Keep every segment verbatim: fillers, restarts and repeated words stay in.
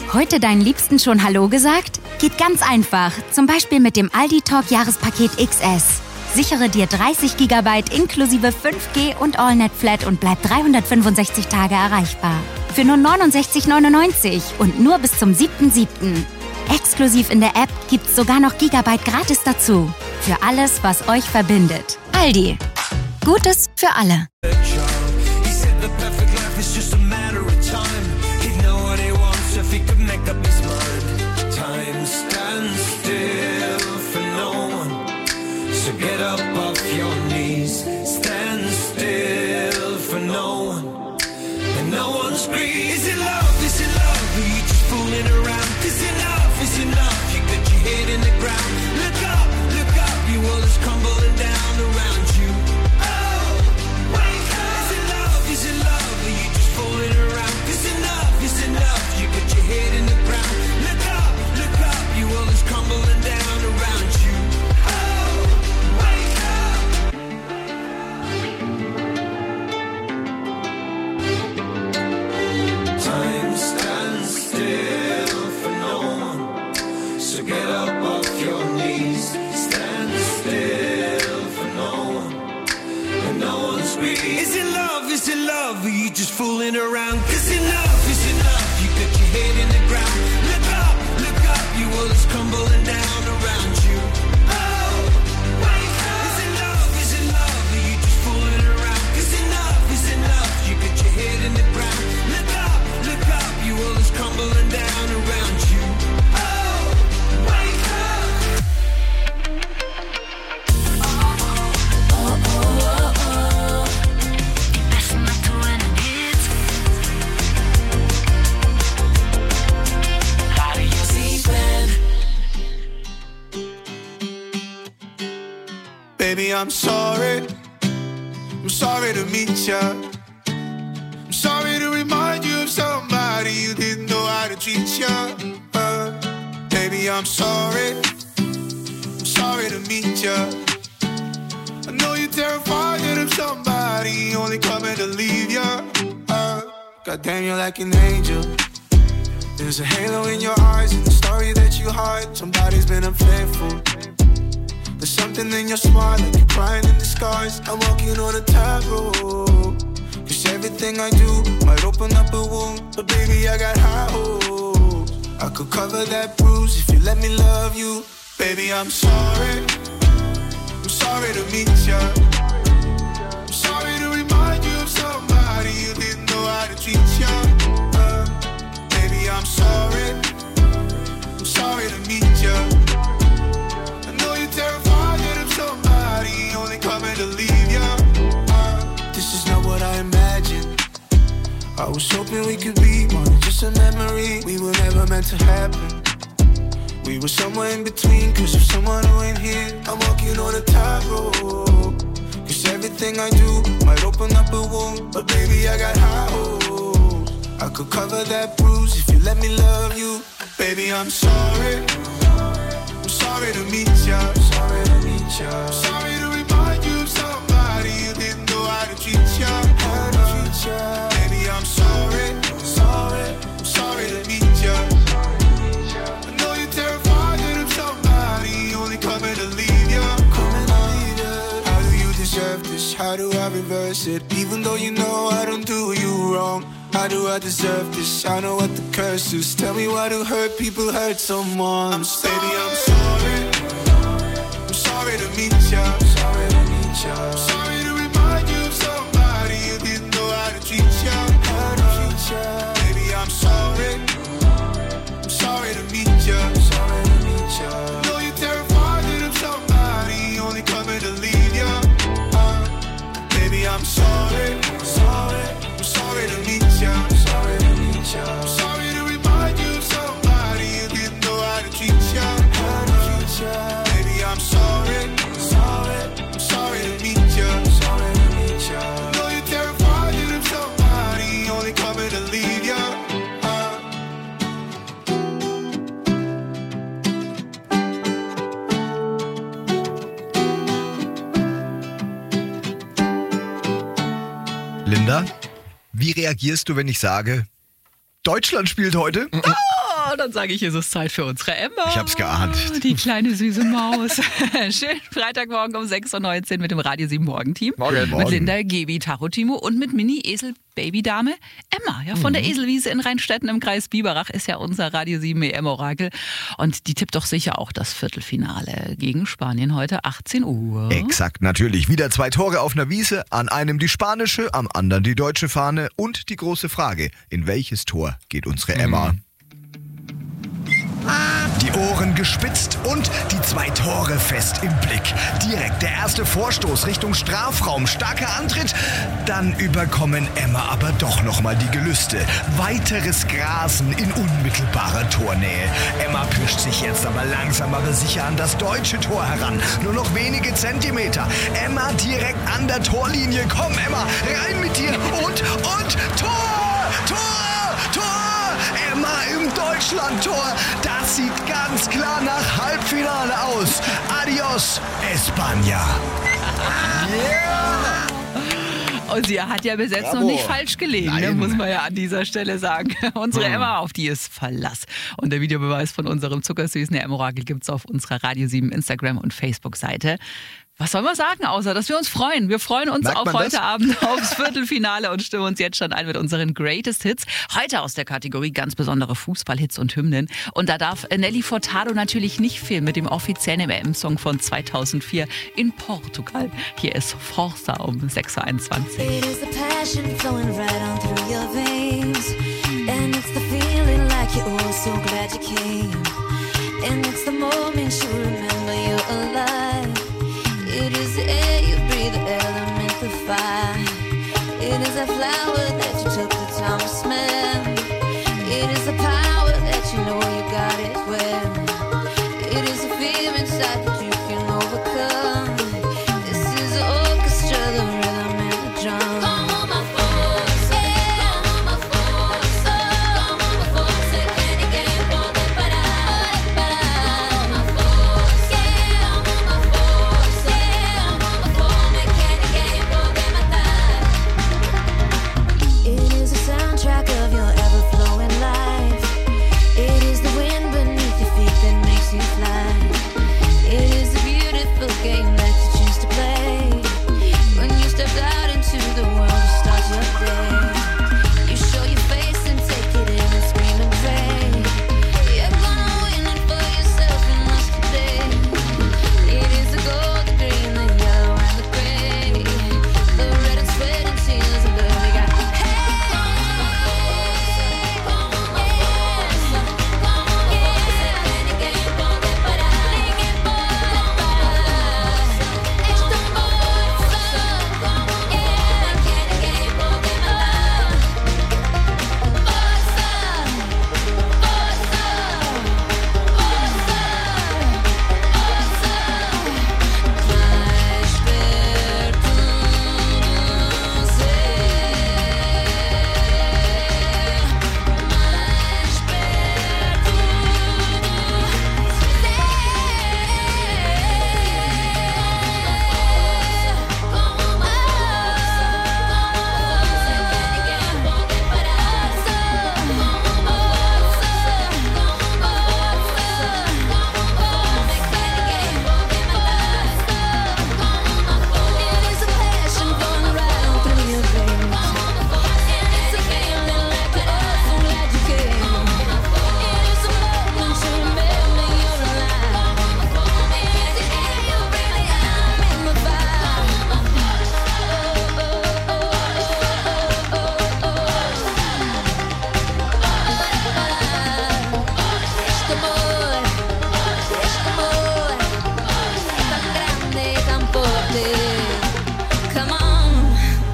Heute deinen Liebsten schon Hallo gesagt? Geht ganz einfach. Zum Beispiel mit dem Aldi Talk Jahrespaket X S. Sichere dir dreißig Gigabyte inklusive fünf G und AllNet Flat und bleib dreihundertfünfundsechzig Tage erreichbar. Für nur neunundsechzig neunundneunzig und nur bis zum siebten siebten Exklusiv in der App gibt's sogar noch Gigabyte gratis dazu. Für alles, was euch verbindet. Aldi. Gutes für alle. Get up off your knees, stand still for no one, and no one screams. Is it love, is it love, or you just fooling around? Is enough, is enough, you got your head in the ground. Look up, look up, your world is crumbling down around you. Oh, wake up. Is it love, is it love, or you just fooling around? Is enough, is enough, you got your head in the ground. Look up, look up, your world is crumbling down around you. Get up off your knees, stand still for no one, and no one screams. Is it love, is it love, or you just fooling around? Cause enough is enough, you got your head in the ground. Look up, look up, your world is crumbling down around you. Oh, wake up. Is it love, is it love, or you just fooling around? Cause enough is enough, you got your head in the ground. Look up, look up, your world is crumbling down around you. Baby, I'm sorry, I'm sorry to meet ya. I'm sorry to remind you of somebody you didn't know how to treat ya. uh, Baby, I'm sorry, I'm sorry to meet ya. I know you're terrified of somebody only coming to leave ya. uh, Goddamn, you're like an angel. There's a halo in your eyes and the story that you hide. Somebody's been unfaithful. There's something in your smile, like you're crying in disguise. I'm walking on a tightrope, cause everything I do might open up a wound. But baby, I got high hopes. I could cover that bruise if you let me love you. Baby, I'm sorry, I'm sorry to meet ya. I'm sorry to remind you of somebody you didn't know how to treat ya. uh, Baby, I'm sorry, I'm sorry to meet ya. Terrified of somebody only coming to leave ya. uh, This is not what I imagined. I was hoping we could be more than just a memory. We were never meant to happen. We were somewhere in between, cause of someone who ain't here. I'm walking on a tightrope, cause everything I do might open up a wound. But baby, I got high hopes. I could cover that bruise if you let me love you. Baby, I'm sorry, sorry to meet ya, sorry to meet ya. Sorry to remind you of somebody you didn't know how to treat ya. How to treat ya. Baby, I'm sorry, sorry, I'm sorry to meet ya. I know you're terrified of somebody only coming to leave ya. Coming to leave ya. How do you deserve this? How do I reverse it? Even though you know I don't do you wrong. How do I deserve this? I know what the curse is. Tell me why do hurt people hurt someone? I'm sorry. Baby, I'm sorry, I'm sorry to meet ya. Sorry to meet ya. Sorry to remind you of somebody you didn't know how to treat ya. How to treat ya. Baby, I'm sorry, I'm sorry to meet ya. Sorry to meet ya. I know you're terrified of somebody only coming to leave ya. uh, Baby, I'm sorry, sorry, I'm sorry to meet ya. Sorry to meet ya. Sorry to remind you of somebody you didn't know how to treat ya. How to treat ya. Baby, I'm sorry, sorry, I'm sorry to meet ya. Sorry to meet ya. I know you're terrified of somebody only coming to leave ya. uh. Linda, wie reagierst du, wenn ich sage, Deutschland spielt heute? Oh, Oh, dann sage ich, es ist Zeit für unsere Emma. Ich hab's geahnt. Die kleine süße Maus. Schönen Freitagmorgen um sechs Uhr neunzehn mit dem Radio sieben Morgenteam. Morgen. Mit Linda, Gebi, Tacho, Timo und mit Mini-Esel. Babydame Emma, ja, von mhm. der Eselwiese in Rheinstetten im Kreis Biberach ist ja unser Radio sieben E M-Orakel. Und die tippt doch sicher auch das Viertelfinale gegen Spanien heute achtzehn Uhr. Exakt, natürlich. Wieder zwei Tore auf einer Wiese, an einem die spanische, am anderen die deutsche Fahne. Und die große Frage, in welches Tor geht unsere mhm. Emma? Die Ohren gespitzt und die zwei Tore fest im Blick. Direkt der erste Vorstoß Richtung Strafraum, starker Antritt. Dann überkommen Emma aber doch nochmal die Gelüste. Weiteres Grasen in unmittelbarer Tornähe. Emma pischt sich jetzt aber langsam aber sicher an das deutsche Tor heran. Nur noch wenige Zentimeter. Emma direkt an der Torlinie. Komm Emma, rein mit dir und, und Tor! Tor! Tor! Emma im Deutschlandtor. Das sieht ganz klar nach Halbfinale aus. Adios, España. Yeah. Und sie hat ja bis jetzt Bravo. noch nicht falsch gelegen, ne, muss man ja an dieser Stelle sagen. Unsere hm. Emma, auf die ist Verlass. Und der Videobeweis von unserem zuckersüßen E M-Orakel gibt es auf unserer Radio sieben Instagram- und Facebook-Seite. Was soll man sagen, außer dass wir uns freuen. Wir freuen uns Merkt auf heute das? Abend aufs Viertelfinale und stimmen uns jetzt schon ein mit unseren Greatest Hits. Heute aus der Kategorie ganz besondere Fußballhits und Hymnen. Und da darf Nelly Furtado natürlich nicht fehlen mit dem offiziellen E M-Song von zweitausendvier in Portugal. Hier ist Forza um sechs Uhr einundzwanzig. It is the passion flowing right on through your veins. And it's the feeling like you're all so glad you came. And it's the moment you remember you're alive. It is the air you breathe, the element, the fire. It is a flower that you took the time to smell. It is the power that you know you got it well. It is a fear inside that you can overcome. This is the orchestra, the rhythm and the drum. Como uma força, como uma força, como uma força que ninguém pode parar, parar. Uma força, como uma força, como uma fome que ninguém pode matar. It is the soundtrack of your ever-flowing life. It is the wind beneath your feet that makes you fly. It is a beautiful game that you choose to play. When you step out into the world to start your day, you show your face and take it in and scream and pray. You're gonna win it for yourself and us today. It is the gold, the green, the yellow and the gray. The red and sweat and tears of love we got. Hey, como uma força, como uma força que ninguém pode parar, ninguém pode parar. És tão força, como uma guerra que ninguém pode matar. Força, come on.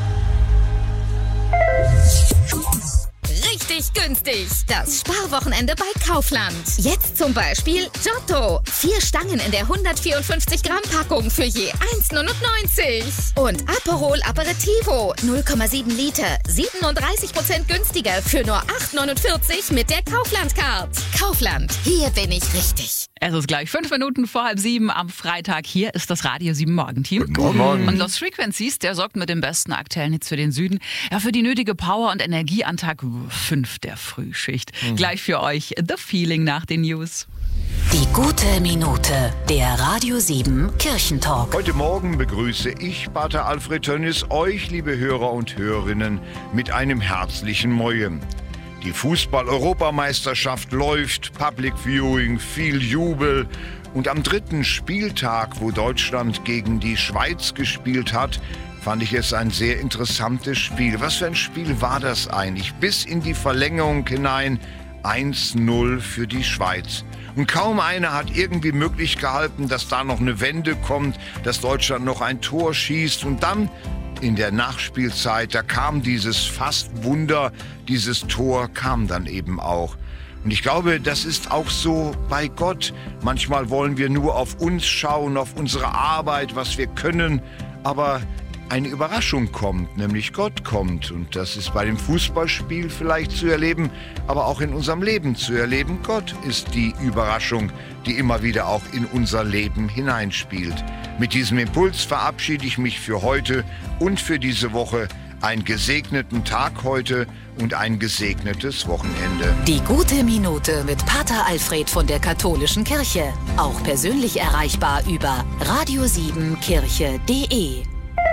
Richtig günstig. Das Sparwochenende bei Kaufland. Jetzt zum Beispiel Giotto. Vier Stangen in der hundertvierundfünfzig Gramm Packung für je eins neunundneunzig. Und Aperol Aperitivo. null Komma sieben Liter. siebenunddreißig Prozent günstiger für nur acht neunundvierzig mit der Kaufland-Card. Kaufland. Hier bin ich richtig. Es ist gleich fünf Minuten vor halb sieben am Freitag. Hier ist das Radio sieben Morgenteam. Guten Morgen, morgen. Und Lost Frequencies, der sorgt mit dem besten aktuellen Hits für den Süden. Ja, für die nötige Power und Energie an Tag fünf der Frühschicht. Mhm. Gleich für euch The Feeling nach den News. Die gute Minute, der Radio sieben Kirchentalk. Heute Morgen begrüße ich, Pater Alfred Tönnis, euch, liebe Hörer und Hörerinnen, mit einem herzlichen Moje. Die Fußball-Europameisterschaft läuft, Public Viewing, viel Jubel. Und am dritten Spieltag, wo Deutschland gegen die Schweiz gespielt hat, fand ich es ein sehr interessantes Spiel. Was für ein Spiel war das eigentlich? Bis in die Verlängerung hinein eins null für die Schweiz. Und kaum einer hat irgendwie möglich gehalten, dass da noch eine Wende kommt, dass Deutschland noch ein Tor schießt. Und dann in der Nachspielzeit, da kam dieses fast Wunder, dieses Tor kam dann eben auch. Und ich glaube, das ist auch so bei Gott. Manchmal wollen wir nur auf uns schauen, auf unsere Arbeit, was wir können, aber eine Überraschung kommt, nämlich Gott kommt. Und das ist bei dem Fußballspiel vielleicht zu erleben, aber auch in unserem Leben zu erleben. Gott ist die Überraschung, die immer wieder auch in unser Leben hineinspielt. Mit diesem Impuls verabschiede ich mich für heute und für diese Woche. Einen gesegneten Tag heute und ein gesegnetes Wochenende. Die gute Minute mit Pater Alfred von der Katholischen Kirche. Auch persönlich erreichbar über radio sieben kirche punkt de.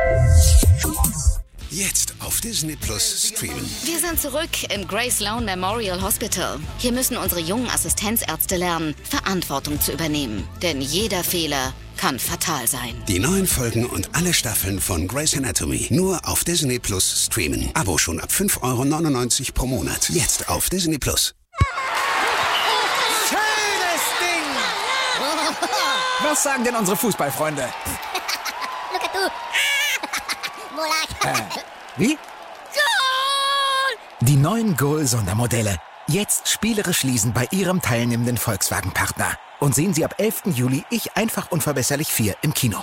Jetzt auf Disney Plus streamen. Wir sind zurück im Grace Lawn Memorial Hospital. Hier müssen unsere jungen Assistenzärzte lernen, Verantwortung zu übernehmen. Denn jeder Fehler kann fatal sein. Die neuen Folgen und alle Staffeln von Grey's Anatomy nur auf Disney Plus streamen. Abo schon ab fünf Euro neunundneunzig pro Monat. Jetzt auf Disney Plus. Schönes Ding! Was sagen denn unsere Fußballfreunde? Look at du. Äh, wie? Goal! Die neuen Goal-Sondermodelle. Jetzt spielerisch leasen bei Ihrem teilnehmenden Volkswagen-Partner. Und sehen Sie ab elften Juli Ich einfach unverbesserlich vier im Kino.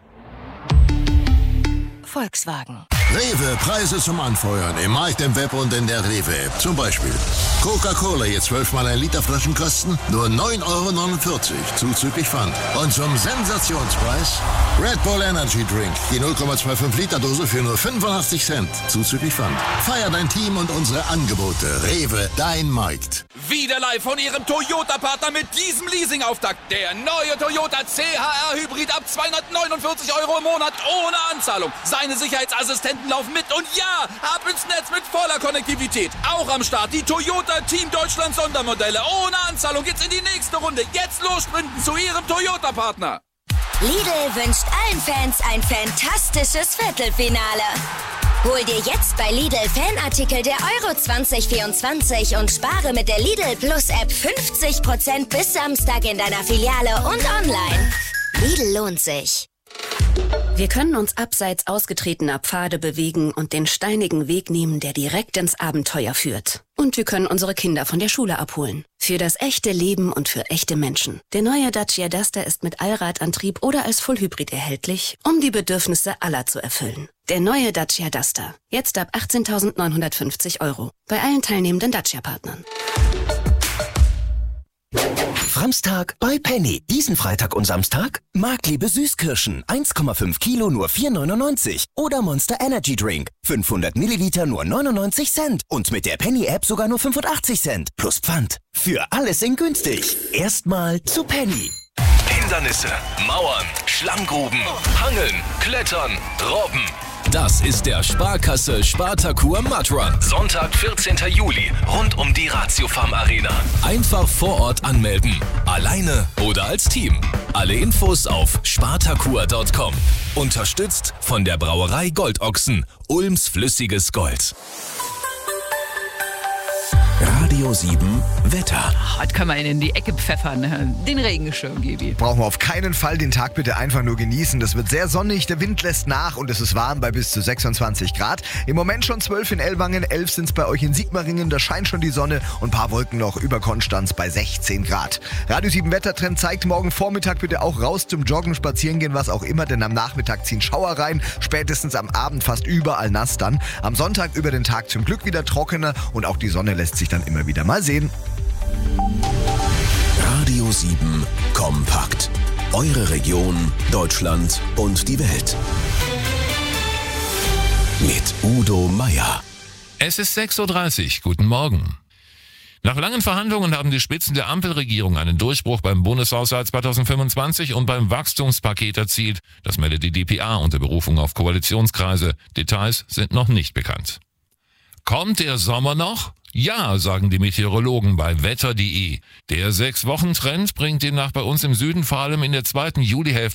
Volkswagen. Rewe, Preise zum Anfeuern. Im Markt, im Web und in der Rewe-App. Zum Beispiel Coca-Cola, jetzt zwölfmal ein Liter Flaschenkosten, nur neun Euro neunundvierzig, zuzüglich Pfand. Und zum Sensationspreis Red Bull Energy Drink, die null Komma fünfundzwanzig Liter Dose für nur fünfundachtzig Cent, zuzüglich Pfand. Feier dein Team und unsere Angebote. Rewe, dein Markt. Wieder live von Ihrem Toyota-Partner mit diesem Leasing-Auftakt. Der neue Toyota C H R Hybrid ab zweihundertneunundvierzig Euro im Monat ohne Anzahlung. Seine Sicherheitsassistenten laufen mit und ja, ab ins Netz mit voller Konnektivität. Auch am Start die Toyota Team Deutschland Sondermodelle. Ohne Anzahlung geht's in die nächste Runde. Jetzt los sprinten zu Ihrem Toyota-Partner. Lidl wünscht allen Fans ein fantastisches Viertelfinale. Hol dir jetzt bei Lidl Fanartikel der Euro zwanzig vierundzwanzig und spare mit der Lidl Plus App fünfzig Prozent bis Samstag in deiner Filiale und online. Lidl lohnt sich. Wir können uns abseits ausgetretener Pfade bewegen und den steinigen Weg nehmen, der direkt ins Abenteuer führt. Und wir können unsere Kinder von der Schule abholen. Für das echte Leben und für echte Menschen. Der neue Dacia Duster ist mit Allradantrieb oder als Fullhybrid erhältlich, um die Bedürfnisse aller zu erfüllen. Der neue Dacia Duster. Jetzt ab achtzehntausendneunhundertfünfzig Euro. Bei allen teilnehmenden Dacia-Partnern. Framstag bei Penny. Diesen Freitag und Samstag Markliebe Süßkirschen. eins Komma fünf Kilo nur vier neunundneunzig. Oder Monster Energy Drink. fünfhundert Milliliter nur neunundneunzig Cent. Und mit der Penny-App sogar nur fünfundachtzig Cent. Plus Pfand. Für alles in günstig. Erstmal zu Penny. Hindernisse, Mauern, Schlammgruben, Hangeln, Klettern, Robben. Das ist der Sparkasse Spartakur Mudrun. Sonntag, vierzehnten Juli, rund um die Ratiofarm Arena. Einfach vor Ort anmelden. Alleine oder als Team. Alle Infos auf spartakur punkt com. Unterstützt von der Brauerei Goldochsen. Ulms flüssiges Gold. Radio sieben Wetter. Heute können wir ihn in die Ecke pfeffern. Den Regenschirm, Gibi. Brauchen wir auf keinen Fall, den Tag bitte einfach nur genießen. Das wird sehr sonnig, der Wind lässt nach und es ist warm bei bis zu sechsundzwanzig Grad. Im Moment schon zwölf in Ellwangen, elf sind es bei euch in Sigmaringen, da scheint schon die Sonne und ein paar Wolken noch über Konstanz bei sechzehn Grad. Radio sieben Wettertrend zeigt morgen Vormittag bitte auch raus zum Joggen, spazieren gehen, was auch immer, denn am Nachmittag ziehen Schauer rein, spätestens am Abend fast überall nass dann. Am Sonntag über den Tag zum Glück wieder trockener und auch die Sonne lässt sich dann immer wieder mal sehen. Radio sieben Kompakt. Eure Region, Deutschland und die Welt. Mit Udo Meier. Es ist sechs Uhr dreißig. Guten Morgen. Nach langen Verhandlungen haben die Spitzen der Ampelregierung einen Durchbruch beim Bundeshaushalt zweitausendfünfundzwanzig und beim Wachstumspaket erzielt. Das meldet die D P A unter Berufung auf Koalitionskreise. Details sind noch nicht bekannt. Kommt der Sommer noch? Ja, sagen die Meteorologen bei wetter punkt de. Der Sechs-Wochen-Trend bringt demnach bei uns im Süden vor allem in der zweiten Julihälfte